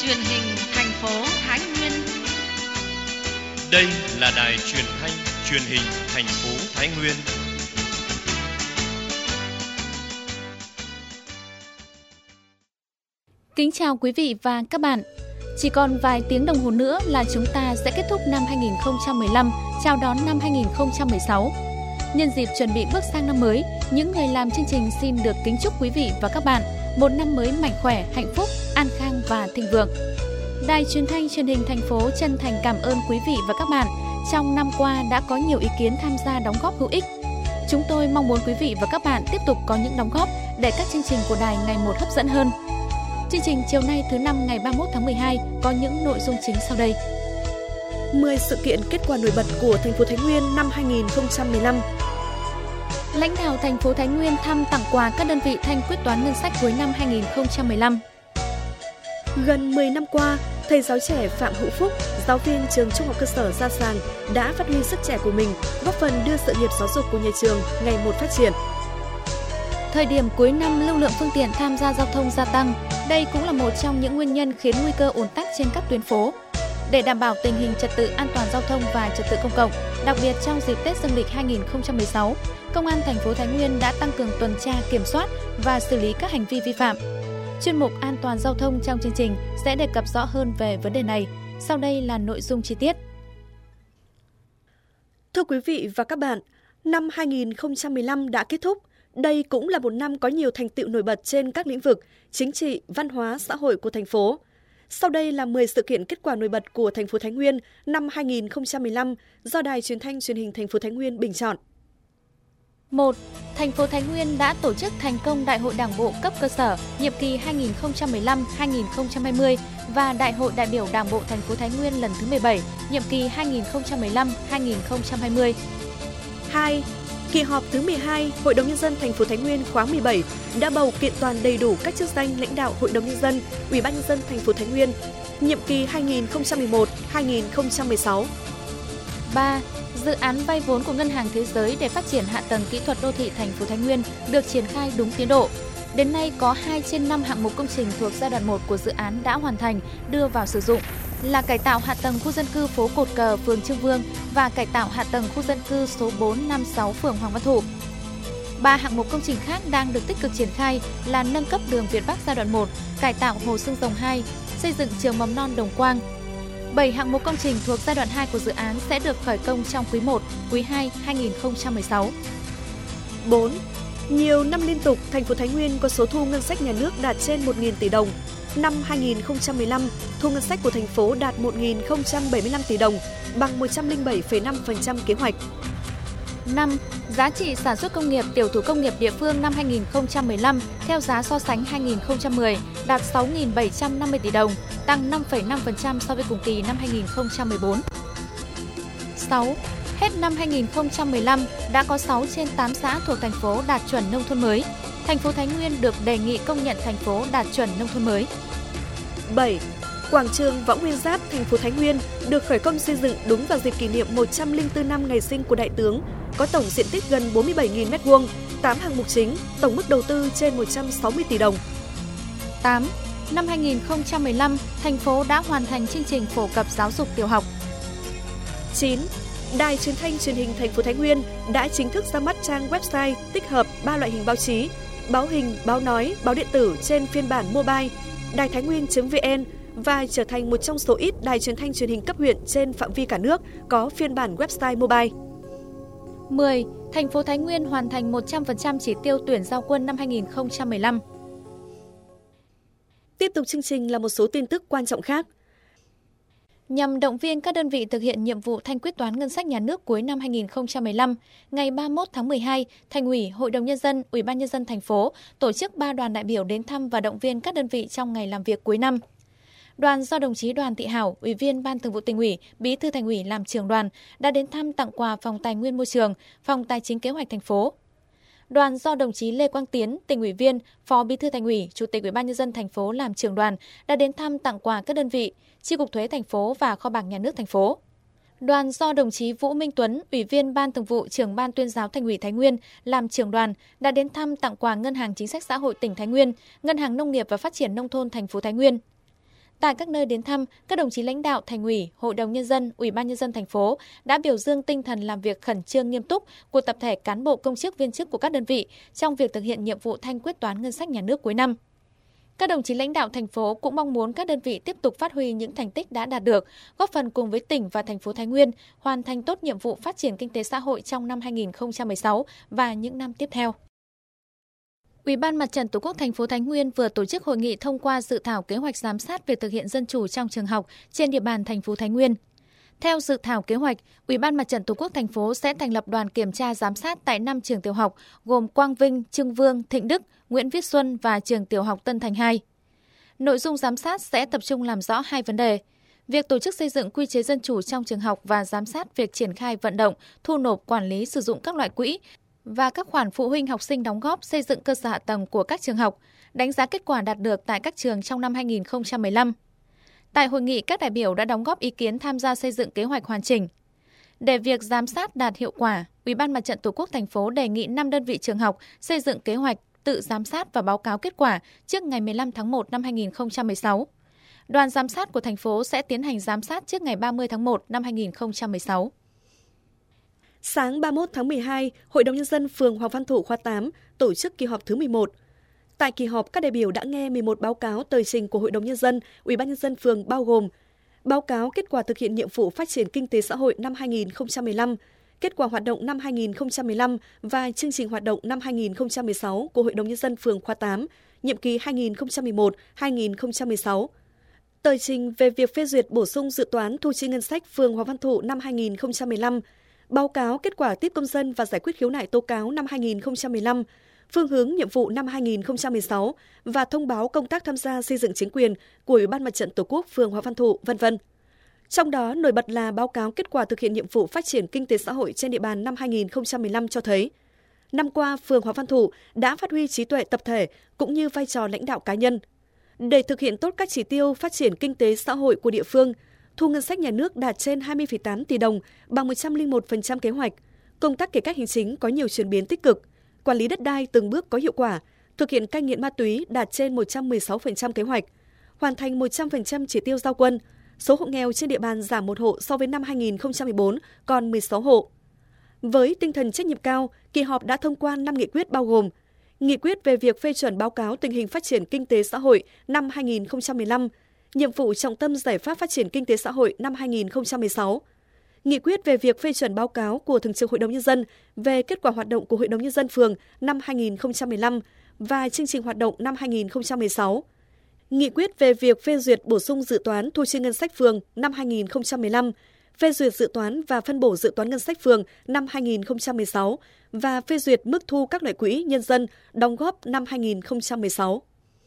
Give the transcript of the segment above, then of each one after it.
truyền hình thành phố Thái Nguyên. Đây là đài truyền thanh truyền hình thành phố Thái Nguyên. Kính chào quý vị và các bạn. Chỉ còn vài tiếng đồng hồ nữa là chúng ta sẽ kết thúc năm 2015, chào đón năm 2016. Nhân dịp chuẩn bị bước sang năm mới, những người làm chương trình xin được kính chúc quý vị và các bạn một năm mới mạnh khỏe, hạnh phúc, an khang và thịnh vượng. Đài truyền thanh truyền hình thành phố chân thành cảm ơn quý vị và các bạn trong năm qua đã có nhiều ý kiến tham gia đóng góp hữu ích. Chúng tôi mong muốn quý vị và các bạn tiếp tục có những đóng góp để các chương trình của đài ngày một hấp dẫn hơn. Chương trình chiều nay thứ Năm ngày 31 tháng 12 có những nội dung chính sau đây. 10 sự kiện kết quả nổi bật của thành phố Thái Nguyên năm 2015. Lãnh đạo thành phố Thái Nguyên thăm tặng quà các đơn vị thanh quyết toán ngân sách cuối năm 2015. Gần 10 năm qua, thầy giáo trẻ Phạm Hữu Phúc, giáo viên trường Trung học cơ sở Gia Sàng đã phát huy sức trẻ của mình, góp phần đưa sự nghiệp giáo dục của nhà trường ngày một phát triển. Thời điểm cuối năm, lưu lượng phương tiện tham gia giao thông gia tăng. Đây cũng là một trong những nguyên nhân khiến nguy cơ ùn tắc trên các tuyến phố. Để đảm bảo tình hình trật tự an toàn giao thông và trật tự công cộng, đặc biệt trong dịp Tết Dương lịch 2016, Công an thành phố Thái Nguyên đã tăng cường tuần tra, kiểm soát và xử lý các hành vi vi phạm. Chuyên mục An toàn giao thông trong chương trình sẽ đề cập rõ hơn về vấn đề này. Sau đây là nội dung chi tiết. Thưa quý vị và các bạn, năm 2015 đã kết thúc. Đây cũng là một năm có nhiều thành tựu nổi bật trên các lĩnh vực chính trị, văn hóa, xã hội của thành phố. Sau đây là 10 sự kiện kết quả nổi bật của thành phố Thái Nguyên năm 2015 do Đài Truyền thanh Truyền hình thành phố Thái Nguyên bình chọn. 1. Thành phố Thái Nguyên đã tổ chức thành công Đại hội Đảng bộ cấp cơ sở nhiệm kỳ 2015-2020 và Đại hội đại biểu Đảng bộ thành phố Thái Nguyên lần thứ 17, nhiệm kỳ 2015-2020. 2. Kỳ họp thứ 12 Hội đồng Nhân dân thành phố Thái Nguyên khóa 17 đã bầu kiện toàn đầy đủ các chức danh lãnh đạo Hội đồng Nhân dân, Ủy ban Nhân dân thành phố Thái Nguyên, nhiệm kỳ 2011-2016. 3. Dự án vay vốn của Ngân hàng Thế giới để phát triển hạ tầng kỹ thuật đô thị thành phố Thái Nguyên được triển khai đúng tiến độ. Đến nay có 2 trên 5 hạng mục công trình thuộc giai đoạn 1 của dự án đã hoàn thành, đưa vào sử dụng là cải tạo hạ tầng khu dân cư phố Cột Cờ, phường Trương Vương và cải tạo hạ tầng khu dân cư số 456, phường Hoàng Văn Thụ. 3 hạng mục công trình khác đang được tích cực triển khai là nâng cấp đường Việt Bắc giai đoạn 1, cải tạo Hồ Xương Rồng 2, xây dựng trường mầm non Đồng Quang. 7 hạng mục công trình thuộc giai đoạn 2 của dự án sẽ được khởi công trong quý 1, quý 2 2016. 4. Nhiều năm liên tục, thành phố Thái Nguyên có số thu ngân sách nhà nước đạt trên 1.000 tỷ đồng. Năm 2015, thu ngân sách của thành phố đạt 1.075 tỷ đồng, bằng 107,5% kế hoạch. 5. Giá trị sản xuất công nghiệp, tiểu thủ công nghiệp địa phương năm 2015 theo giá so sánh 2010 đạt 6.750 tỷ đồng, tăng 5,5% so với cùng kỳ năm 2014. 6. Hết năm 2015, đã có 6 trên 8 xã thuộc thành phố đạt chuẩn nông thôn mới. Thành phố Thái Nguyên được đề nghị công nhận thành phố đạt chuẩn nông thôn mới. 7. Quảng trường Võ Nguyên Giáp, thành phố Thái Nguyên được khởi công xây dựng đúng vào dịp kỷ niệm 104 năm ngày sinh của Đại tướng, có tổng diện tích gần 47.000 m², 8 hạng mục chính, tổng mức đầu tư trên 160 tỷ đồng. 8. Năm 2015, thành phố đã hoàn thành chương trình phổ cập giáo dục tiểu học. 9. Đài Truyền thanh Truyền hình thành phố Thái Nguyên đã chính thức ra mắt trang website tích hợp 3 loại hình báo chí: báo hình, báo nói, báo điện tử trên phiên bản mobile, đàitháinguyen.vn và trở thành một trong số ít đài truyền thanh truyền hình cấp huyện trên phạm vi cả nước có phiên bản website mobile. 10. Thành phố Thái Nguyên hoàn thành 100% chỉ tiêu tuyển giao quân năm 2015. Tiếp tục chương trình là một số tin tức quan trọng khác. Nhằm động viên các đơn vị thực hiện nhiệm vụ thanh quyết toán ngân sách nhà nước cuối năm 2015, ngày 31 tháng 12, Thành ủy, Hội đồng Nhân dân, Ủy ban Nhân dân thành phố tổ chức 3 đoàn đại biểu đến thăm và động viên các đơn vị trong ngày làm việc cuối năm. Đoàn do đồng chí Đoàn Thị Hảo, Ủy viên Ban Thường vụ Tỉnh ủy, Bí thư Thành ủy làm trưởng đoàn đã đến thăm tặng quà Phòng Tài nguyên Môi trường, Phòng Tài chính Kế hoạch thành phố. Đoàn do đồng chí Lê Quang Tiến, Tỉnh ủy viên, Phó Bí thư Thành ủy, Chủ tịch Ủy ban Nhân dân thành phố làm trưởng đoàn đã đến thăm tặng quà các đơn vị, Chi cục Thuế thành phố và Kho bạc Nhà nước thành phố. Đoàn do đồng chí Vũ Minh Tuấn, Ủy viên Ban Thường vụ, Trưởng Ban Tuyên giáo Thành ủy Thái Nguyên làm trưởng đoàn đã đến thăm tặng quà Ngân hàng Chính sách Xã hội tỉnh Thái Nguyên, Ngân hàng Nông nghiệp và Phát triển nông thôn thành phố Thái Nguyên. Tại các nơi đến thăm, các đồng chí lãnh đạo Thành ủy, Hội đồng Nhân dân, Ủy ban Nhân dân thành phố đã biểu dương tinh thần làm việc khẩn trương nghiêm túc của tập thể cán bộ công chức viên chức của các đơn vị trong việc thực hiện nhiệm vụ thanh quyết toán ngân sách nhà nước cuối năm. Các đồng chí lãnh đạo thành phố cũng mong muốn các đơn vị tiếp tục phát huy những thành tích đã đạt được, góp phần cùng với tỉnh và thành phố Thái Nguyên hoàn thành tốt nhiệm vụ phát triển kinh tế xã hội trong năm 2016 và những năm tiếp theo. Ủy ban Mặt trận Tổ quốc thành phố Thái Nguyên vừa tổ chức hội nghị thông qua dự thảo kế hoạch giám sát việc thực hiện dân chủ trong trường học trên địa bàn thành phố Thái Nguyên. Theo dự thảo kế hoạch, Ủy ban Mặt trận Tổ quốc thành phố sẽ thành lập đoàn kiểm tra giám sát tại 5 trường tiểu học gồm Quang Vinh, Trưng Vương, Thịnh Đức, Nguyễn Viết Xuân và trường tiểu học Tân Thành 2. Nội dung giám sát sẽ tập trung làm rõ 2 vấn đề: việc tổ chức xây dựng quy chế dân chủ trong trường học và giám sát việc triển khai vận động, thu nộp, quản lý sử dụng các loại quỹ và các khoản phụ huynh học sinh đóng góp xây dựng cơ sở hạ tầng của các trường học, đánh giá kết quả đạt được tại các trường trong năm 2015. Tại hội nghị, các đại biểu đã đóng góp ý kiến tham gia xây dựng kế hoạch hoàn chỉnh. Để việc giám sát đạt hiệu quả, Ủy ban Mặt trận Tổ quốc thành phố đề nghị 5 đơn vị trường học xây dựng kế hoạch tự giám sát và báo cáo kết quả trước ngày 15 tháng 1 năm 2016. Đoàn giám sát của thành phố sẽ tiến hành giám sát trước ngày 30 tháng 1 năm 2016. Sáng 31 tháng 12, Hội đồng Nhân dân phường Hoàng Văn Thụ khóa 8 tổ chức kỳ họp thứ 11. Tại kỳ họp, các đại biểu đã nghe 11 báo cáo tờ trình của Hội đồng Nhân dân, Ủy ban Nhân dân phường bao gồm báo cáo kết quả thực hiện nhiệm vụ phát triển kinh tế xã hội năm 2015, kết quả hoạt động năm 2015 và chương trình hoạt động năm 2016 của Hội đồng Nhân dân phường khóa 8, nhiệm kỳ 2011-2016. Tờ trình về việc phê duyệt bổ sung dự toán thu chi ngân sách phường Hoàng Văn Thụ năm 2015, báo cáo kết quả tiếp công dân và giải quyết khiếu nại tố cáo năm 2015, phương hướng nhiệm vụ năm 2016 và thông báo công tác tham gia xây dựng chính quyền của Ủy ban Mặt trận Tổ quốc phường Hoàng Văn Thụ, v.v. Trong đó, nổi bật là báo cáo kết quả thực hiện nhiệm vụ phát triển kinh tế xã hội trên địa bàn năm 2015 cho thấy, năm qua, phường Hoàng Văn Thụ đã phát huy trí tuệ tập thể cũng như vai trò lãnh đạo cá nhân. Để thực hiện tốt các chỉ tiêu phát triển kinh tế xã hội của địa phương, thu ngân sách nhà nước đạt trên 20,8 tỷ đồng, bằng 101% kế hoạch. Công tác cải cách hành chính có nhiều chuyển biến tích cực, quản lý đất đai từng bước có hiệu quả, thực hiện cai nghiện ma túy đạt trên 116% kế hoạch, hoàn thành 100% chỉ tiêu giao quân. Số hộ nghèo trên địa bàn giảm 1 hộ so với năm 2014, còn 16 hộ. Với tinh thần trách nhiệm cao, kỳ họp đã thông qua 5 nghị quyết bao gồm nghị quyết về việc phê chuẩn báo cáo tình hình phát triển kinh tế xã hội năm 2015, nhiệm vụ trọng tâm giải pháp phát triển kinh tế xã hội năm 2016, nghị quyết về việc phê chuẩn báo cáo của Thường trực Hội đồng Nhân dân về kết quả hoạt động của Hội đồng Nhân dân phường năm 2015 và chương trình hoạt động năm 2016, nghị quyết về việc phê duyệt bổ sung dự toán thu chi ngân sách phường năm 2015, phê duyệt dự toán và phân bổ dự toán ngân sách phường năm 2016 và phê duyệt mức thu các loại quỹ nhân dân đóng góp năm 2016.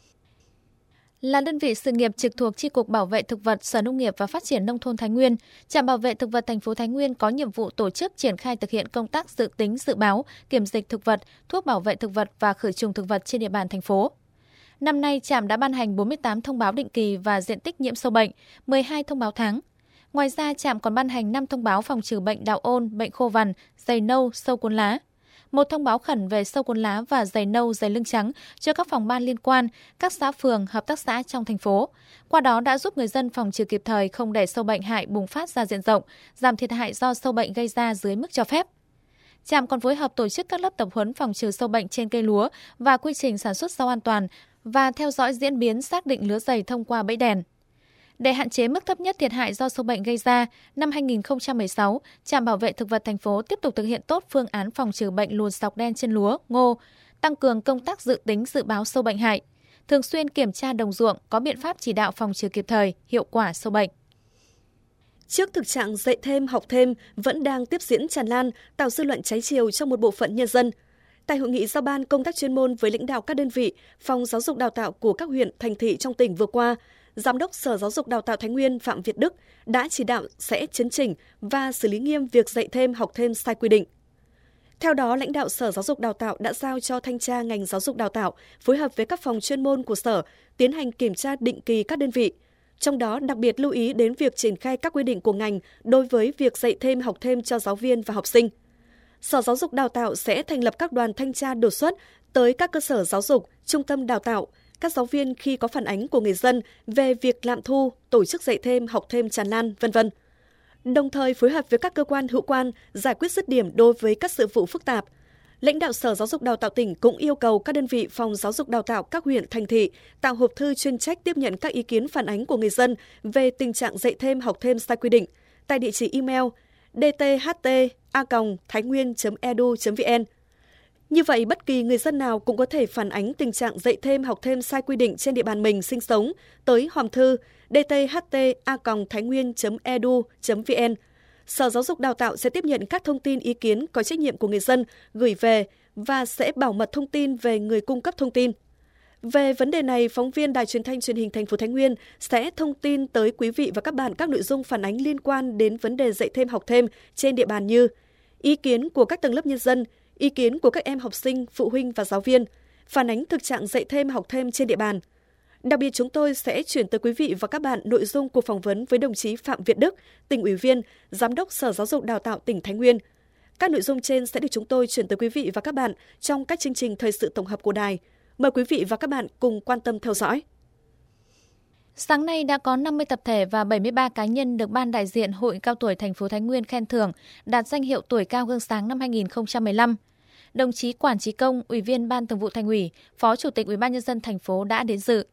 Là đơn vị sự nghiệp trực thuộc Chi cục Bảo vệ thực vật Sở Nông nghiệp và Phát triển nông thôn Thái Nguyên, Trạm Bảo vệ thực vật thành phố Thái Nguyên có nhiệm vụ tổ chức triển khai thực hiện công tác dự tính, dự báo, kiểm dịch thực vật, thuốc bảo vệ thực vật và khử trùng thực vật trên địa bàn thành phố. Năm nay, trạm đã ban hành 48 thông báo định kỳ và diện tích nhiễm sâu bệnh, 12 thông báo tháng. Ngoài ra, trạm còn ban hành 5 thông báo phòng trừ bệnh đạo ôn, bệnh khô vằn, dày nâu, sâu cuốn lá. 1 thông báo khẩn về sâu cuốn lá và dày nâu, dày lưng trắng cho các phòng ban liên quan, các xã phường, hợp tác xã trong thành phố. Qua đó đã giúp người dân phòng trừ kịp thời, không để sâu bệnh hại bùng phát ra diện rộng, giảm thiệt hại do sâu bệnh gây ra dưới mức cho phép. Trạm còn phối hợp tổ chức các lớp tập huấn phòng trừ sâu bệnh trên cây lúa và quy trình sản xuất rau an toàn và theo dõi diễn biến xác định lứa dày thông qua bẫy đèn. Để hạn chế mức thấp nhất thiệt hại do sâu bệnh gây ra, năm 2016, Trạm Bảo vệ thực vật thành phố tiếp tục thực hiện tốt phương án phòng trừ bệnh lùn sọc đen trên lúa, ngô, tăng cường công tác dự tính dự báo sâu bệnh hại, thường xuyên kiểm tra đồng ruộng, có biện pháp chỉ đạo phòng trừ kịp thời, hiệu quả sâu bệnh. Trước thực trạng dạy thêm, học thêm vẫn đang tiếp diễn tràn lan, tạo dư luận trái chiều trong một bộ phận nhân dân. Tại hội nghị giao ban công tác chuyên môn với lãnh đạo các đơn vị, phòng giáo dục đào tạo của các huyện, thành thị trong tỉnh vừa qua, Giám đốc Sở Giáo dục Đào tạo Thái Nguyên Phạm Việt Đức đã chỉ đạo sẽ chấn chỉnh và xử lý nghiêm việc dạy thêm, học thêm sai quy định. Theo đó, lãnh đạo Sở Giáo dục Đào tạo đã giao cho thanh tra ngành giáo dục đào tạo phối hợp với các phòng chuyên môn của Sở tiến hành kiểm tra định kỳ các đơn vị. Trong đó, đặc biệt lưu ý đến việc triển khai các quy định của ngành đối với việc dạy thêm, học thêm cho giáo viên và học sinh. Sở Giáo dục Đào tạo sẽ thành lập các đoàn thanh tra đột xuất tới các cơ sở giáo dục, trung tâm đào tạo, các giáo viên khi có phản ánh của người dân về việc lạm thu, tổ chức dạy thêm, học thêm tràn lan, v.v. Đồng thời phối hợp với các cơ quan hữu quan giải quyết dứt điểm đối với các sự vụ phức tạp. Lãnh đạo Sở Giáo dục Đào tạo tỉnh cũng yêu cầu các đơn vị phòng giáo dục đào tạo các huyện, thành thị tạo hộp thư chuyên trách tiếp nhận các ý kiến phản ánh của người dân về tình trạng dạy thêm, học thêm sai quy định tại địa chỉ email dtht@thainguyen.edu.vn. Như vậy, bất kỳ người dân nào cũng có thể phản ánh tình trạng dạy thêm, học thêm sai quy định trên địa bàn mình sinh sống tới hòm thư dtht@thainguyen.edu.vn. Sở Giáo dục Đào tạo sẽ tiếp nhận các thông tin ý kiến có trách nhiệm của người dân gửi về và sẽ bảo mật thông tin về người cung cấp thông tin. Về vấn đề này, phóng viên Đài Truyền thanh Truyền hình thành phố Thái Nguyên sẽ thông tin tới quý vị và các bạn các nội dung phản ánh liên quan đến vấn đề dạy thêm, học thêm trên địa bàn như ý kiến của các tầng lớp nhân dân, ý kiến của các em học sinh, phụ huynh và giáo viên, phản ánh thực trạng dạy thêm, học thêm trên địa bàn. Đặc biệt, chúng tôi sẽ chuyển tới quý vị và các bạn nội dung cuộc phỏng vấn với đồng chí Phạm Việt Đức, Tỉnh ủy viên, Giám đốc Sở Giáo dục Đào tạo tỉnh Thái Nguyên. Các nội dung trên sẽ được chúng tôi chuyển tới quý vị và các bạn trong các chương trình thời sự tổng hợp của đài. Mời quý vị và các bạn cùng quan tâm theo dõi. Sáng nay đã có 50 tập thể và 73 cá nhân được Ban đại diện Hội Cao tuổi thành phố Thái Nguyên khen thưởng đạt danh hiệu Tuổi cao gương sáng năm 2015. Đồng chí Quản Chí Công, Ủy viên Ban Thường vụ Thành ủy, Phó Chủ tịch Ủy ban nhân dân thành phố đã đến dự.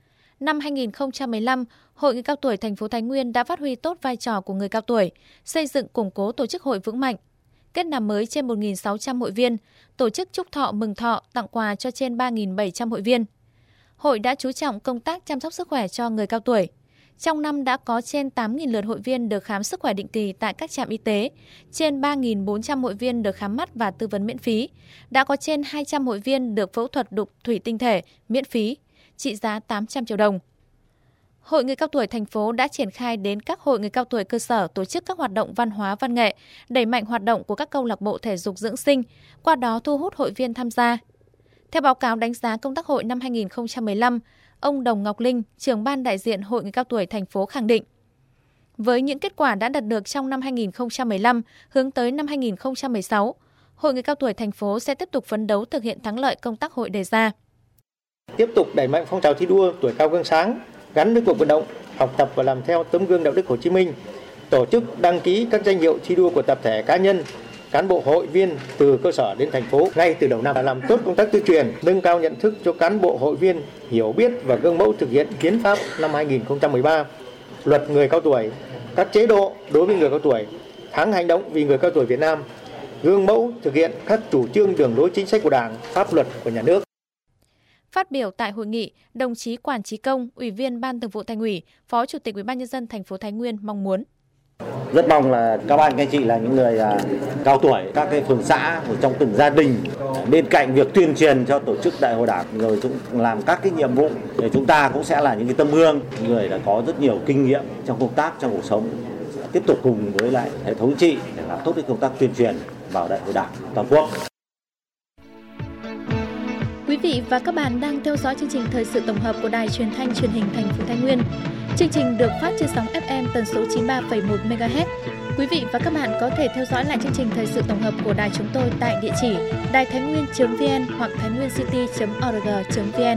Năm 2015, Hội Người cao tuổi thành phố Thái Nguyên đã phát huy tốt vai trò của người cao tuổi, xây dựng củng cố tổ chức hội vững mạnh, kết nạp mới trên 1.600 hội viên, tổ chức chúc thọ mừng thọ, tặng quà cho trên 3.700 hội viên. Hội đã chú trọng công tác chăm sóc sức khỏe cho người cao tuổi. Trong năm đã có trên 8.000 lượt hội viên được khám sức khỏe định kỳ tại các trạm y tế, trên 3.400 hội viên được khám mắt và tư vấn miễn phí, đã có trên 200 hội viên được phẫu thuật đục thủy tinh thể miễn phí, trị giá 800 triệu đồng. Hội Người cao tuổi thành phố đã triển khai đến các hội người cao tuổi cơ sở tổ chức các hoạt động văn hóa văn nghệ, đẩy mạnh hoạt động của các câu lạc bộ thể dục dưỡng sinh, qua đó thu hút hội viên tham gia. Theo báo cáo đánh giá công tác hội năm 2015, ông Đồng Ngọc Linh, trưởng ban đại diện Hội Người cao tuổi thành phố khẳng định, với những kết quả đã đạt được trong năm 2015, hướng tới năm 2016, Hội Người cao tuổi thành phố sẽ tiếp tục phấn đấu thực hiện thắng lợi công tác hội đề ra. Tiếp tục đẩy mạnh phong trào thi đua tuổi cao gương sáng, gắn với cuộc vận động, học tập và làm theo tấm gương đạo đức Hồ Chí Minh, tổ chức đăng ký các danh hiệu thi đua của tập thể cá nhân, cán bộ hội viên từ cơ sở đến thành phố ngay từ đầu năm, làm tốt công tác tuyên truyền, nâng cao nhận thức cho cán bộ hội viên hiểu biết và gương mẫu thực hiện hiến pháp năm 2013, luật người cao tuổi, các chế độ đối với người cao tuổi, tháng hành động vì người cao tuổi Việt Nam, gương mẫu thực hiện các chủ trương đường lối chính sách của Đảng, pháp luật của nhà nước. Phát biểu tại hội nghị, đồng chí Quản Chí Công, Ủy viên Ban Thường vụ Thành ủy, Phó Chủ tịch Ủy ban nhân dân thành phố Thái Nguyên mong muốn rất mong là các bạn các anh chị là những người cao tuổi, các cái phường xã trong từng gia đình, bên cạnh việc tuyên truyền cho tổ chức đại hội Đảng rồi chúng làm các cái nhiệm vụ để chúng ta cũng sẽ là những cái tấm gương, người đã có rất nhiều kinh nghiệm trong công tác, trong cuộc sống, tiếp tục cùng với lại hệ thống chính trị để làm tốt cái công tác tuyên truyền vào đại hội Đảng toàn quốc. Quý vị và các bạn đang theo dõi chương trình thời sự tổng hợp của Đài Truyền thanh Truyền hình thành phố Thái Nguyên. Chương trình được phát trên sóng FM tần số 93,1 MHz. Quý vị và các bạn có thể theo dõi lại chương trình thời sự tổng hợp của đài chúng tôi tại địa chỉ đaithainguyen.vn hoặc thainguencity.org.vn.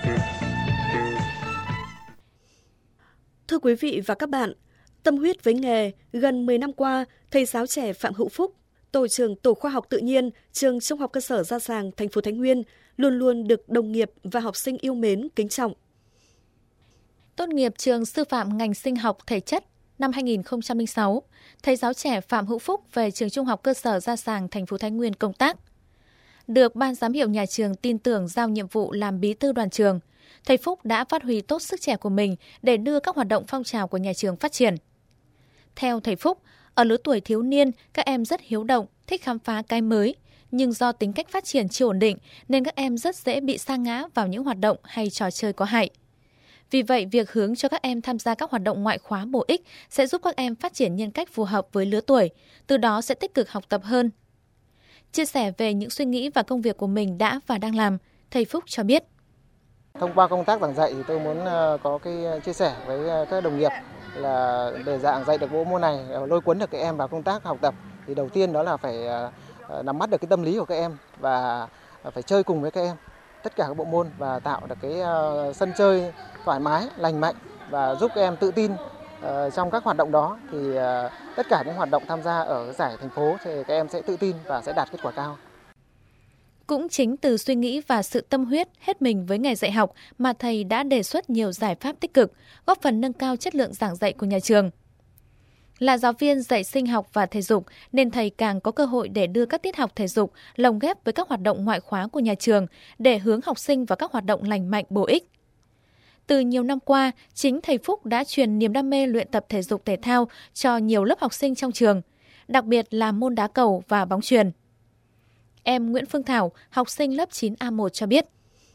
Thưa quý vị và các bạn, tâm huyết với nghề, gần 10 năm qua, thầy giáo trẻ Phạm Hữu Phúc, tổ trưởng Tổ khoa học tự nhiên, trường Trung học cơ sở Gia Sàng, thành phố Thái Nguyên, luôn luôn được đồng nghiệp và học sinh yêu mến, kính trọng. Tốt nghiệp trường sư phạm ngành sinh học thể chất năm 2006, thầy giáo trẻ Phạm Hữu Phúc về trường Trung học cơ sở Gia Sàng, thành phố Thái Nguyên công tác. Được ban giám hiệu nhà trường tin tưởng giao nhiệm vụ làm bí thư đoàn trường, thầy Phúc đã phát huy tốt sức trẻ của mình để đưa các hoạt động phong trào của nhà trường phát triển. Theo thầy Phúc, ở lứa tuổi thiếu niên, các em rất hiếu động, thích khám phá cái mới, nhưng do tính cách phát triển chưa ổn định nên các em rất dễ bị sa ngã vào những hoạt động hay trò chơi có hại. Vì vậy, việc hướng cho các em tham gia các hoạt động ngoại khóa bổ ích sẽ giúp các em phát triển nhân cách phù hợp với lứa tuổi, từ đó sẽ tích cực học tập hơn. Chia sẻ về những suy nghĩ và công việc của mình đã và đang làm, thầy Phúc cho biết. Thông qua công tác giảng dạy thì tôi muốn có cái chia sẻ với các đồng nghiệp là để giảng dạy được bộ môn này, lôi cuốn được các em vào công tác học tập thì đầu tiên đó là phải nắm bắt được cái tâm lý của các em và phải chơi cùng với các em. tất cả các bộ môn và tạo được cái sân chơi thoải mái, lành mạnh và giúp các em tự tin trong các hoạt động đó. Thì tất cả những hoạt động tham gia ở giải thành phố thì các em sẽ tự tin và sẽ đạt kết quả cao. Cũng chính từ suy nghĩ và sự tâm huyết hết mình với nghề dạy học mà thầy đã đề xuất nhiều giải pháp tích cực, góp phần nâng cao chất lượng giảng dạy của nhà trường. Là giáo viên dạy sinh học và thể dục nên thầy càng có cơ hội để đưa các tiết học thể dục lồng ghép với các hoạt động ngoại khóa của nhà trường để hướng học sinh vào các hoạt động lành mạnh bổ ích. Từ nhiều năm qua, chính thầy Phúc đã truyền niềm đam mê luyện tập thể dục thể thao cho nhiều lớp học sinh trong trường, đặc biệt là môn đá cầu và bóng chuyền. Em Nguyễn Phương Thảo, học sinh lớp 9A1 cho biết.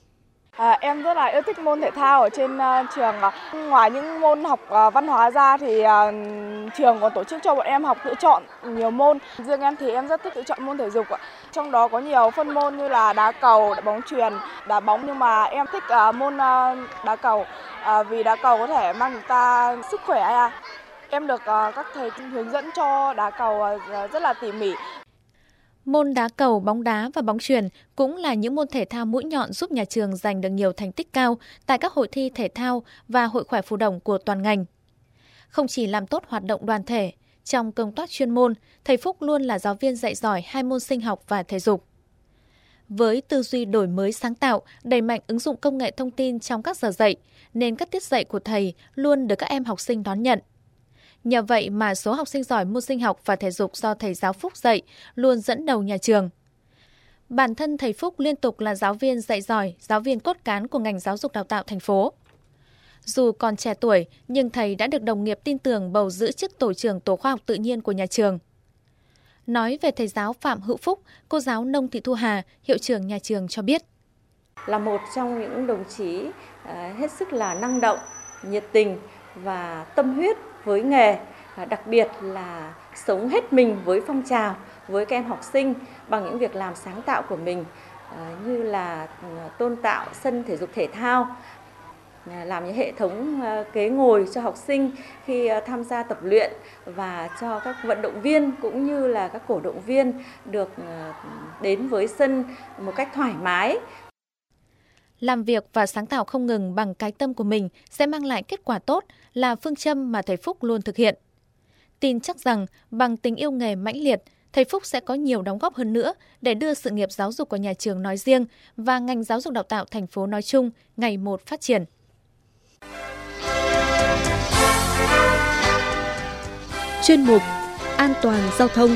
Em rất là yêu thích môn thể thao ở trên trường. Ngoài những môn học văn hóa ra thì trường còn tổ chức cho bọn em học tự chọn nhiều môn. Riêng em thì em rất thích tự chọn môn thể dục. Trong đó có nhiều phân môn như là đá cầu, đá bóng chuyền, đá bóng. Nhưng mà em thích môn đá cầu vì đá cầu có thể mang chúng ta sức khỏe. Em được các thầy hướng dẫn cho đá cầu rất là tỉ mỉ. Môn đá cầu, bóng đá và bóng chuyền cũng là những môn thể thao mũi nhọn giúp nhà trường giành được nhiều thành tích cao tại các hội thi thể thao và hội khỏe phù đồng của toàn ngành. Không chỉ làm tốt hoạt động đoàn thể, trong công tác chuyên môn, thầy Phúc luôn là giáo viên dạy giỏi 2 môn sinh học và thể dục. Với tư duy đổi mới sáng tạo, đẩy mạnh ứng dụng công nghệ thông tin trong các giờ dạy, nên các tiết dạy của thầy luôn được các em học sinh đón nhận. Nhờ vậy mà số học sinh giỏi môn sinh học và thể dục do thầy giáo Phúc dạy luôn dẫn đầu nhà trường. Bản thân thầy Phúc liên tục là giáo viên dạy giỏi, giáo viên cốt cán của ngành giáo dục đào tạo thành phố. Dù còn trẻ tuổi, nhưng thầy đã được đồng nghiệp tin tưởng bầu giữ chức tổ trưởng tổ khoa học tự nhiên của nhà trường. Nói về thầy giáo Phạm Hữu Phúc, cô giáo Nông Thị Thu Hà, hiệu trưởng nhà trường cho biết. Là một trong những đồng chí hết sức là năng động, nhiệt tình và tâm huyết với nghề, đặc biệt là sống hết mình với phong trào, với các em học sinh bằng những việc làm sáng tạo của mình, như là tôn tạo sân thể dục thể thao, làm những hệ thống ghế ngồi cho học sinh khi tham gia tập luyện và cho các vận động viên cũng như là các cổ động viên được đến với sân một cách thoải mái. Làm việc và sáng tạo không ngừng bằng cái tâm của mình sẽ mang lại kết quả tốt là phương châm mà thầy Phúc luôn thực hiện. Tin chắc rằng bằng tình yêu nghề mãnh liệt, thầy Phúc sẽ có nhiều đóng góp hơn nữa để đưa sự nghiệp giáo dục của nhà trường nói riêng và ngành giáo dục đào tạo thành phố nói chung ngày một phát triển. Chuyên mục An toàn giao thông.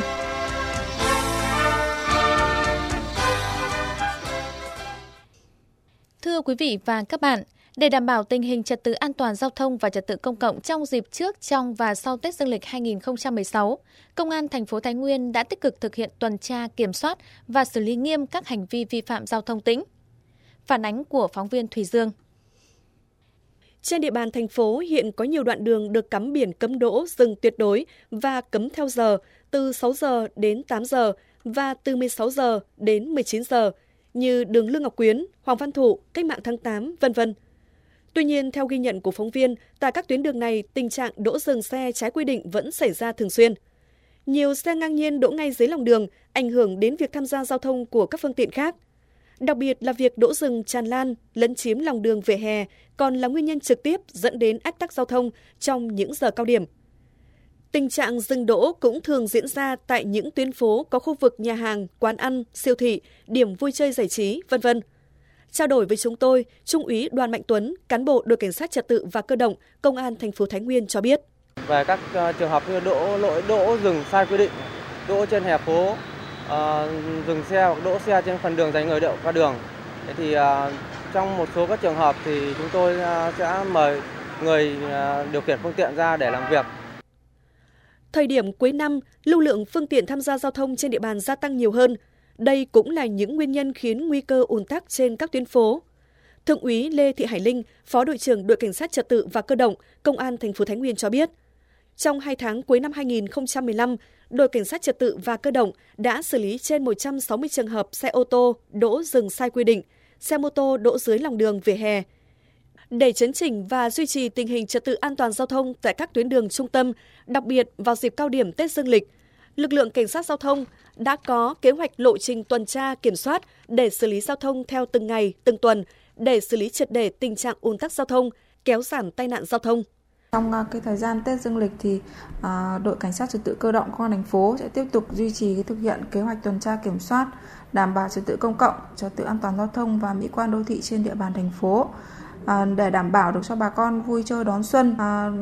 Thưa quý vị và các bạn, để đảm bảo tình hình trật tự an toàn giao thông và trật tự công cộng trong dịp trước, trong và sau Tết Dương lịch 2016, Công an thành phố Thái Nguyên đã tích cực thực hiện tuần tra, kiểm soát và xử lý nghiêm các hành vi vi phạm giao thông tĩnh. Phản ánh của phóng viên Thùy Dương. Trên địa bàn thành phố hiện có nhiều đoạn đường được cắm biển cấm đỗ, dừng tuyệt đối và cấm theo giờ từ 6 giờ đến 8 giờ và từ 16 giờ đến 19 giờ như đường Lương Ngọc Quyến, Hoàng Văn Thụ, Cách mạng tháng 8, v.v. Tuy nhiên, theo ghi nhận của phóng viên, tại các tuyến đường này, tình trạng đỗ dừng xe trái quy định vẫn xảy ra thường xuyên. Nhiều xe ngang nhiên đỗ ngay dưới lòng đường, ảnh hưởng đến việc tham gia giao thông của các phương tiện khác. Đặc biệt là việc đỗ rừng tràn lan, lấn chiếm lòng đường vỉa hè còn là nguyên nhân trực tiếp dẫn đến ách tắc giao thông trong những giờ cao điểm. Tình trạng dừng đỗ cũng thường diễn ra tại những tuyến phố có khu vực nhà hàng, quán ăn, siêu thị, điểm vui chơi giải trí, v.v. Trao đổi với chúng tôi, Trung úy Đoàn Mạnh Tuấn, cán bộ đội cảnh sát trật tự và cơ động, Công an thành phố Thái Nguyên cho biết. Về các trường hợp như đỗ dừng sai quy định, đỗ trên hè phố, dừng xe hoặc đỗ xe trên phần đường dành người đậu qua đường. Thì trong một số các trường hợp thì chúng tôi sẽ mời người điều khiển phương tiện ra để làm việc. Thời điểm cuối năm, lưu lượng phương tiện tham gia giao thông trên địa bàn gia tăng nhiều hơn. Đây cũng là những nguyên nhân khiến nguy cơ ùn tắc trên các tuyến phố. Thượng úy Lê Thị Hải Linh, Phó đội trưởng đội cảnh sát trật tự và cơ động, Công an thành phố Thái Nguyên cho biết, trong 2 tháng cuối năm 2015, đội cảnh sát trật tự và cơ động đã xử lý trên 160 trường hợp xe ô tô đỗ dừng sai quy định, xe mô tô đỗ dưới lòng đường vỉa hè. Để chấn chỉnh và duy trì tình hình trật tự an toàn giao thông tại các tuyến đường trung tâm, đặc biệt vào dịp cao điểm Tết Dương lịch, lực lượng cảnh sát giao thông đã có kế hoạch lộ trình tuần tra kiểm soát để xử lý giao thông theo từng ngày, từng tuần, để xử lý triệt để tình trạng ùn tắc giao thông, kéo giảm tai nạn giao thông. Trong cái thời gian Tết Dương lịch thì đội cảnh sát trật tự cơ động công an thành phố sẽ tiếp tục duy trì thực hiện kế hoạch tuần tra kiểm soát, đảm bảo trật tự công cộng, trật tự an toàn giao thông và mỹ quan đô thị trên địa bàn thành phố. Để đảm bảo được cho bà con vui chơi đón xuân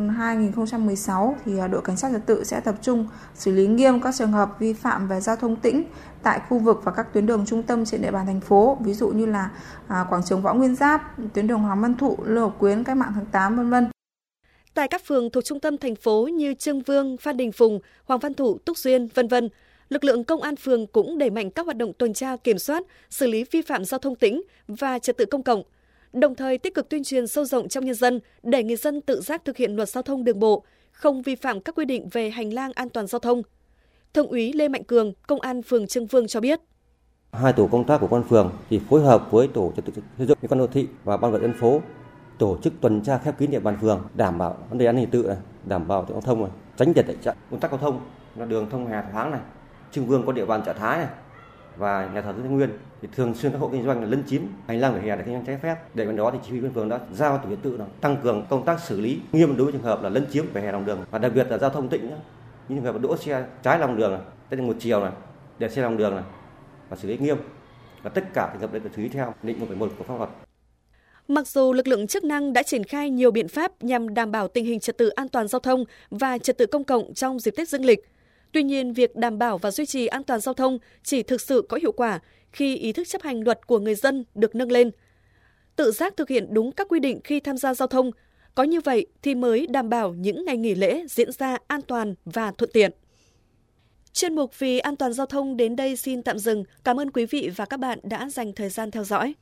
2016 thì đội cảnh sát trật tự sẽ tập trung xử lý nghiêm các trường hợp vi phạm về giao thông tĩnh tại khu vực và các tuyến đường trung tâm trên địa bàn thành phố, ví dụ như là quảng trường Võ Nguyên Giáp, tuyến đường Hoàng Văn Thụ, Lê Hồng Quyến, Cách mạng tháng 8 v.v. Tại các phường thuộc trung tâm thành phố như Trương Vương, Phan Đình Phùng, Hoàng Văn Thụ, Túc Duyên, v.v. lực lượng công an phường cũng đẩy mạnh các hoạt động tuần tra kiểm soát, xử lý vi phạm giao thông tĩnh và trật tự công cộng, đồng thời tích cực tuyên truyền sâu rộng trong nhân dân để người dân tự giác thực hiện luật giao thông đường bộ, không vi phạm các quy định về hành lang an toàn giao thông. Thượng úy Lê Mạnh Cường, công an phường Trương Vương cho biết. 2 tổ công tác của công an phường thì phối hợp với tổ trật tự xây dựng mỹ quan đô thị và ban vận dân phố tổ chức tuần tra khép kín địa bàn phường, đảm bảo vấn đề an ninh trật tự, đảm bảo giao thông, tránh trật tự ùn tắc giao thông, là đường thông hè thoáng này. Trương Vương có địa bàn chợ Thái này và nhà thờ Thái Nguyên thì thường xuyên các hộ kinh doanh là lấn chiếm hành lang vỉa hè để kinh doanh trái phép. Để bên đó thì chỉ huy bên phường đã giao tổ trật tự tăng cường công tác xử lý nghiêm đối với trường hợp là lấn chiếm vỉa hè lòng đường, và đặc biệt là giao thông tĩnh, những trường hợp đỗ xe trái lòng đường này, tới một chiều này, để xe lòng đường này và xử lý nghiêm, và tất cả trường hợp đấy phải xử lý theo định 171 của pháp luật. Mặc dù lực lượng chức năng đã triển khai nhiều biện pháp nhằm đảm bảo tình hình trật tự an toàn giao thông và trật tự công cộng trong dịp Tết Dương lịch, tuy nhiên việc đảm bảo và duy trì an toàn giao thông chỉ thực sự có hiệu quả khi ý thức chấp hành luật của người dân được nâng lên. Tự giác thực hiện đúng các quy định khi tham gia giao thông, có như vậy thì mới đảm bảo những ngày nghỉ lễ diễn ra an toàn và thuận tiện. Chuyên mục Vì an toàn giao thông đến đây xin tạm dừng. Cảm ơn quý vị và các bạn đã dành thời gian theo dõi.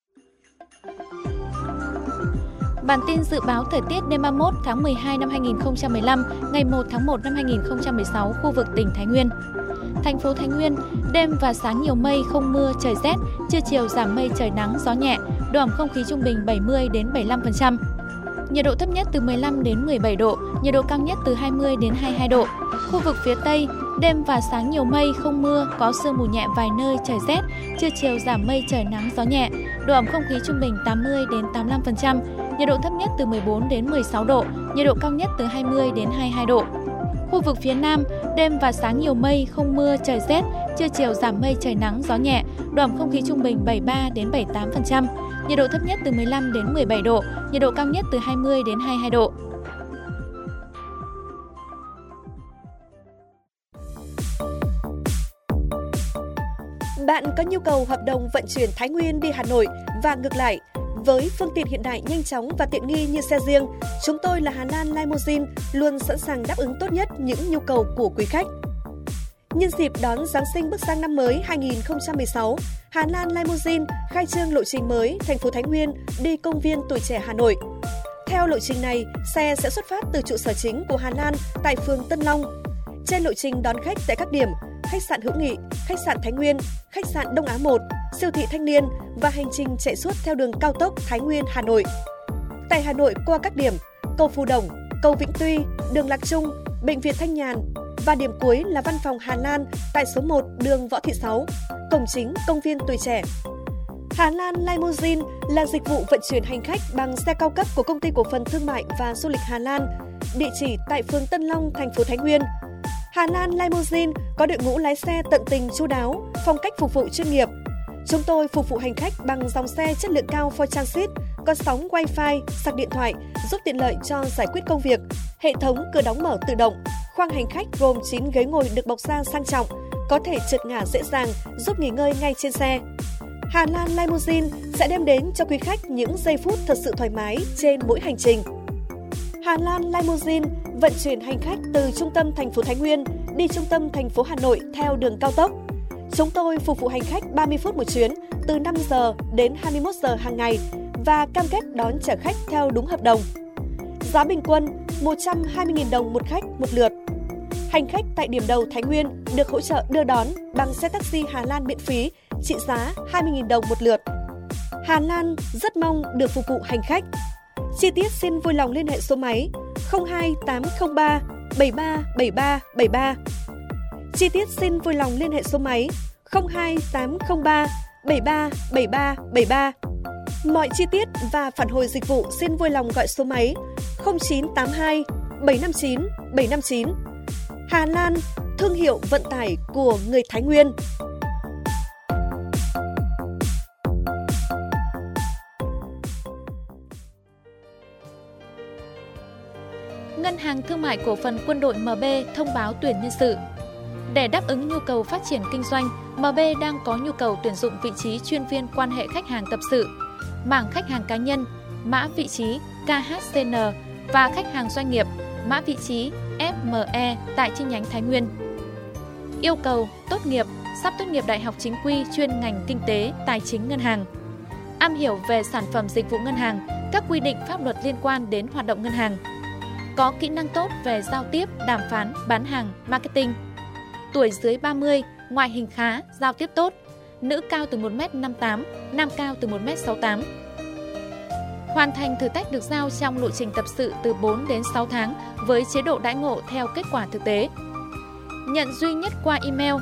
Bản tin dự báo thời tiết đêm 31 tháng 12 năm 2015, ngày 1 tháng 1 năm 2016, khu vực tỉnh Thái Nguyên. Thành phố Thái Nguyên, đêm và sáng nhiều mây, không mưa, trời rét, trưa chiều giảm mây, trời nắng, gió nhẹ, độ ẩm không khí trung bình 70 đến 75%. Nhiệt độ thấp nhất từ 15 đến 17 độ, nhiệt độ cao nhất từ 20 đến 22 độ. Khu vực phía Tây, đêm và sáng nhiều mây, không mưa, có sương mù nhẹ vài nơi, trời rét, trưa chiều giảm mây, trời nắng, gió nhẹ, độ ẩm không khí trung bình 80 đến 85%, nhiệt độ thấp nhất từ 14 đến 16 độ, nhiệt độ cao nhất từ 20 đến 22 độ. Khu vực phía Nam, đêm và sáng nhiều mây, không mưa, trời rét, trưa chiều giảm mây, trời nắng, gió nhẹ, độ ẩm không khí trung bình 73 đến 78%, nhiệt độ thấp nhất từ 15 đến 17 độ, nhiệt độ cao nhất từ 20 đến 22 độ. Bạn có nhu cầu hợp đồng vận chuyển Thái Nguyên đi Hà Nội và ngược lại, với phương tiện hiện đại nhanh chóng và tiện nghi như xe riêng, chúng tôi là Hà Lan Limousine luôn sẵn sàng đáp ứng tốt nhất những nhu cầu của quý khách. Nhân dịp đón Giáng sinh bước sang năm mới 2016, Hà Lan Limousine khai trương lộ trình mới thành phố Thái Nguyên đi công viên Tuổi Trẻ Hà Nội. Theo lộ trình này, xe sẽ xuất phát từ trụ sở chính của Hà Lan tại phường Tân Long. Trên lộ trình đón khách tại các điểm khách sạn Hữu Nghị, khách sạn Thái Nguyên, khách sạn Đông Á 1, siêu thị Thanh Niên và hành trình chạy suốt theo đường cao tốc Thái Nguyên Hà Nội. Tại Hà Nội qua các điểm cầu Phù Đồng, cầu Vĩnh Tuy, đường Lạc Trung, bệnh viện Thanh Nhàn và điểm cuối là văn phòng Hà Lan tại số 1 đường Võ Thị Sáu, cổng chính công viên Tuổi Trẻ. Hà Lan Limousine là dịch vụ vận chuyển hành khách bằng xe cao cấp của Công ty Cổ phần Thương mại và Du lịch Hà Lan, địa chỉ tại phường Tân Long, thành phố Thái Nguyên. Hà Lan Limousine có đội ngũ lái xe tận tình chu đáo, phong cách phục vụ chuyên nghiệp. Chúng tôi phục vụ hành khách bằng dòng xe chất lượng cao Ford Transit, có sóng Wi-Fi, sạc điện thoại, giúp tiện lợi cho giải quyết công việc. Hệ thống cửa đóng mở tự động, khoang hành khách gồm 9 ghế ngồi được bọc da sang trọng, có thể trượt ngả dễ dàng, giúp nghỉ ngơi ngay trên xe. Hà Lan Limousine sẽ đem đến cho quý khách những giây phút thật sự thoải mái trên mỗi hành trình. Hà Lan Limousine vận chuyển hành khách từ trung tâm thành phố Thái Nguyên đi trung tâm thành phố Hà Nội theo đường cao tốc. Chúng tôi phục vụ hành khách 30 phút một chuyến từ 5 giờ đến 21 giờ hàng ngày và cam kết đón trả khách theo đúng hợp đồng. Giá bình quân 120.000 đồng một khách một lượt. Hành khách tại điểm đầu Thái Nguyên được hỗ trợ đưa đón bằng xe taxi Hà Lan miễn phí trị giá 20.000 đồng một lượt. Hà Lan rất mong được phục vụ hành khách. Chi tiết xin vui lòng liên hệ số máy 02803 737373. Chi tiết xin vui lòng liên hệ số máy 02803 737373. Mọi chi tiết và phản hồi dịch vụ xin vui lòng gọi số máy 0982 759 759. Hà Lan, thương hiệu vận tải của người Thái Nguyên. Ngân hàng Thương mại Cổ phần Quân đội MB thông báo tuyển nhân sự. Để đáp ứng nhu cầu phát triển kinh doanh, MB đang có nhu cầu tuyển dụng vị trí chuyên viên quan hệ khách hàng tập sự, mảng khách hàng cá nhân, mã vị trí KHCN và khách hàng doanh nghiệp, mã vị trí FME tại chi nhánh Thái Nguyên. Yêu cầu tốt nghiệp, sắp tốt nghiệp đại học chính quy chuyên ngành kinh tế, tài chính ngân hàng. Am hiểu về sản phẩm dịch vụ ngân hàng, các quy định pháp luật liên quan đến hoạt động ngân hàng. Có kỹ năng tốt về giao tiếp, đàm phán, bán hàng, marketing. Tuổi dưới 30, ngoại hình khá, giao tiếp tốt. Nữ cao từ 1m58, nam cao từ 1m68. Hoàn thành thử thách được giao trong lộ trình tập sự từ 4 đến 6 tháng với chế độ đãi ngộ theo kết quả thực tế. Nhận duy nhất qua email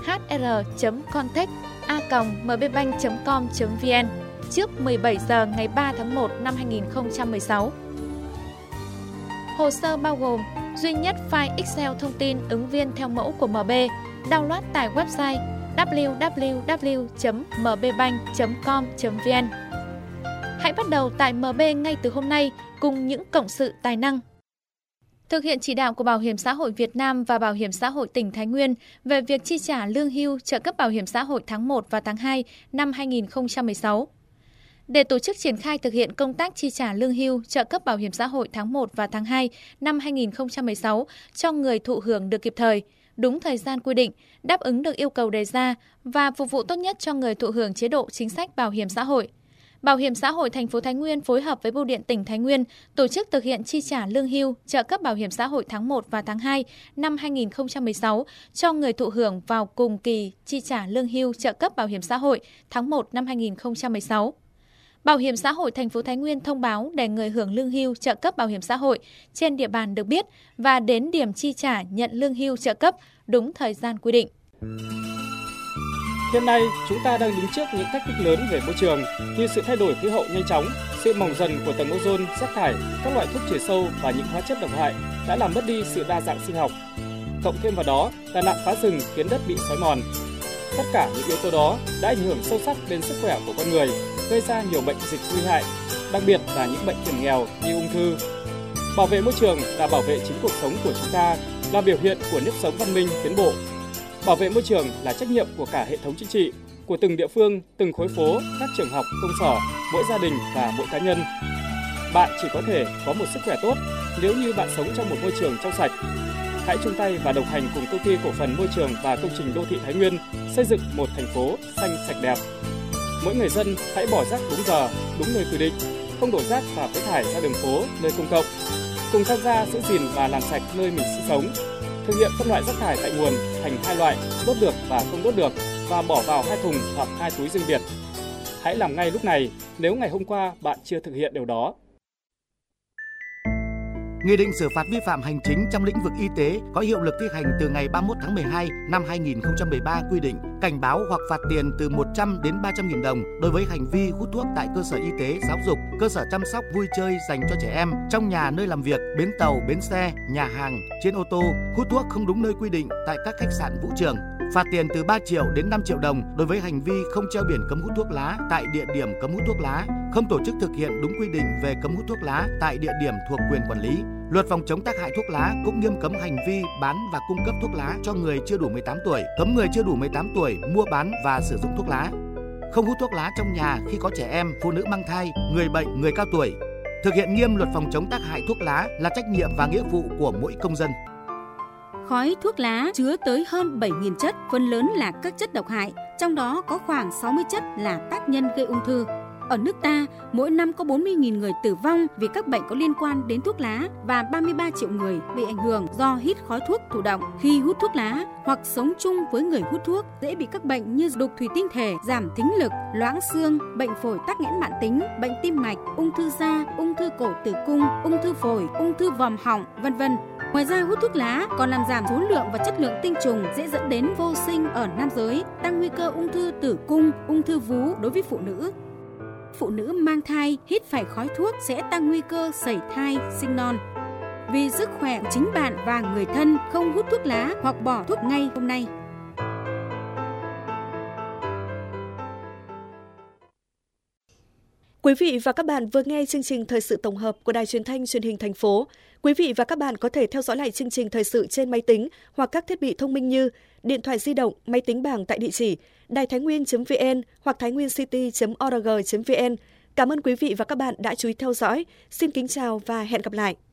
hr.contact@mbbank.com.vn trước 17 giờ ngày 3 tháng 1 năm 2016. Hồ sơ bao gồm duy nhất file Excel thông tin ứng viên theo mẫu của MB, download tại website www.mbbank.com.vn. Hãy bắt đầu tại MB ngay từ hôm nay cùng những cộng sự tài năng. Thực hiện chỉ đạo của Bảo hiểm xã hội Việt Nam và Bảo hiểm xã hội tỉnh Thái Nguyên về việc chi trả lương hưu, trợ cấp bảo hiểm xã hội tháng 1 và tháng 2 năm 2016. Để tổ chức triển khai thực hiện công tác chi trả lương hưu, trợ cấp bảo hiểm xã hội tháng 1 và tháng 2 năm 2016 cho người thụ hưởng được kịp thời, đúng thời gian quy định, đáp ứng được yêu cầu đề ra và phục vụ tốt nhất cho người thụ hưởng chế độ chính sách bảo hiểm xã hội. Bảo hiểm xã hội thành phố Thái Nguyên phối hợp với Bưu điện tỉnh Thái Nguyên tổ chức thực hiện chi trả lương hưu, trợ cấp bảo hiểm xã hội tháng 1 và tháng 2 năm 2016 cho người thụ hưởng vào cùng kỳ chi trả lương hưu, trợ cấp bảo hiểm xã hội tháng 1 năm 2016. Bảo hiểm xã hội thành phố Thái Nguyên thông báo để người hưởng lương hưu, trợ cấp bảo hiểm xã hội trên địa bàn được biết và đến điểm chi trả nhận lương hưu, trợ cấp đúng thời gian quy định. Hiện nay, chúng ta đang đứng trước những thách thức lớn về môi trường như sự thay đổi khí hậu nhanh chóng, sự mỏng dần của tầng ozone, rác thải, các loại thuốc trừ sâu và những hóa chất độc hại đã làm mất đi sự đa dạng sinh học. Cộng thêm vào đó là nạn phá rừng khiến đất bị xói mòn. Tất cả những yếu tố đó đã ảnh hưởng sâu sắc đến sức khỏe của con người, gây ra nhiều bệnh dịch nguy hại, đặc biệt là những bệnh hiểm nghèo như ung thư. Bảo vệ môi trường là bảo vệ chính cuộc sống của chúng ta, là biểu hiện của nếp sống văn minh tiến bộ. Bảo vệ môi trường là trách nhiệm của cả hệ thống chính trị, của từng địa phương, từng khối phố, các trường học, công sở, mỗi gia đình và mỗi cá nhân. Bạn chỉ có thể có một sức khỏe tốt nếu như bạn sống trong một môi trường trong sạch. Hãy chung tay và đồng hành cùng Công ty Cổ phần Môi trường và Công trình Đô thị Thái Nguyên xây dựng một thành phố xanh sạch đẹp. Mỗi người dân hãy bỏ rác đúng giờ, đúng nơi quy định, không đổ rác và phế thải ra đường phố, nơi công cộng. Cùng tham gia giữ gìn và làm sạch nơi mình sinh sống. Thực hiện phân loại rác thải tại nguồn thành 2 loại, đốt được và không đốt được, và bỏ vào 2 thùng hoặc 2 túi riêng biệt. Hãy làm ngay lúc này nếu ngày hôm qua bạn chưa thực hiện điều đó. Nghị định xử phạt vi phạm hành chính trong lĩnh vực y tế có hiệu lực thi hành từ ngày 31 tháng 12 năm 2013 quy định cảnh báo hoặc phạt tiền từ 100 đến 300.000 đồng đối với hành vi hút thuốc tại cơ sở y tế, giáo dục, cơ sở chăm sóc vui chơi dành cho trẻ em, trong nhà nơi làm việc, bến tàu, bến xe, nhà hàng, trên ô tô, hút thuốc không đúng nơi quy định tại các khách sạn, vũ trường. Phạt tiền từ 3 triệu đến 5 triệu đồng đối với hành vi không treo biển cấm hút thuốc lá tại địa điểm cấm hút thuốc lá, không tổ chức thực hiện đúng quy định về cấm hút thuốc lá tại địa điểm thuộc quyền quản lý. Luật phòng chống tác hại thuốc lá cũng nghiêm cấm hành vi bán và cung cấp thuốc lá cho người chưa đủ 18 tuổi, cấm người chưa đủ 18 tuổi mua bán và sử dụng thuốc lá. Không hút thuốc lá trong nhà khi có trẻ em, phụ nữ mang thai, người bệnh, người cao tuổi. Thực hiện nghiêm luật phòng chống tác hại thuốc lá là trách nhiệm và nghĩa vụ của mỗi công dân. Khói thuốc lá chứa tới hơn 7.000 chất, phần lớn là các chất độc hại, trong đó có khoảng 60 chất là tác nhân gây ung thư. Ở nước ta, mỗi năm có 40.000 người tử vong vì các bệnh có liên quan đến thuốc lá và 33 triệu người bị ảnh hưởng do hít khói thuốc thụ động. Khi hút thuốc lá hoặc sống chung với người hút thuốc, dễ bị các bệnh như đục thủy tinh thể, giảm thính lực, loãng xương, bệnh phổi tắc nghẽn mãn tính, bệnh tim mạch, ung thư da, ung thư cổ tử cung, ung thư phổi, ung thư vòm họng, v.v. Ngoài ra, hút thuốc lá còn làm giảm số lượng và chất lượng tinh trùng, dễ dẫn đến vô sinh ở nam giới, tăng nguy cơ ung thư tử cung, ung thư vú đối với phụ nữ. Phụ nữ mang thai hít phải khói thuốc sẽ tăng nguy cơ sẩy thai, sinh non. Vì sức khỏe của chính bạn và người thân, không hút thuốc lá hoặc bỏ thuốc ngay hôm nay. Quý vị và các bạn vừa nghe chương trình thời sự tổng hợp của Đài Truyền thanh Truyền hình thành phố. Quý vị và các bạn có thể theo dõi lại chương trình thời sự trên máy tính hoặc các thiết bị thông minh như điện thoại di động, máy tính bảng tại địa chỉ đàitháinguyen.vn hoặc thainguyencity.org.vn. Cảm ơn quý vị và các bạn đã chú ý theo dõi. Xin kính chào và hẹn gặp lại.